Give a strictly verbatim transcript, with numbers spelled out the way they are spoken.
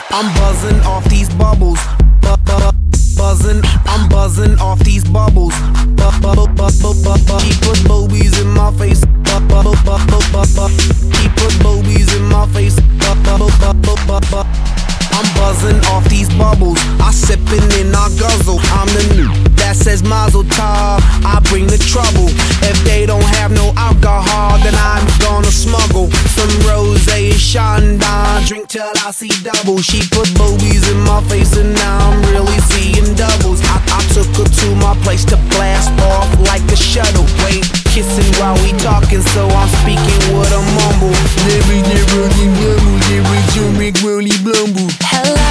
I'm buzzing off these bubbles. Bu- bu- buzzing, I'm buzzing off these bubbles. Bu- bu- bu- bu- bu- bu- bu- He put boobies in my face. Bu- bu- bu- bu- bu- bu- bu- He put boobies in my face. Bu- bu- bu- bu- bu- bu- bu- I'm buzzing off these bubbles. I sippin' and I guzzle. I'm the new that says Mazel Tov. I bring the trouble. If they don't have no alcohol, then I'm gonna smuggle some rosé Chandon. Drink till I see double. She put boobies in my face and now I'm really seeing doubles. I, I took her to my place to blast off like a shuttle. Wait, kissing while we talking, so I'm speaking with a mumble. Hello.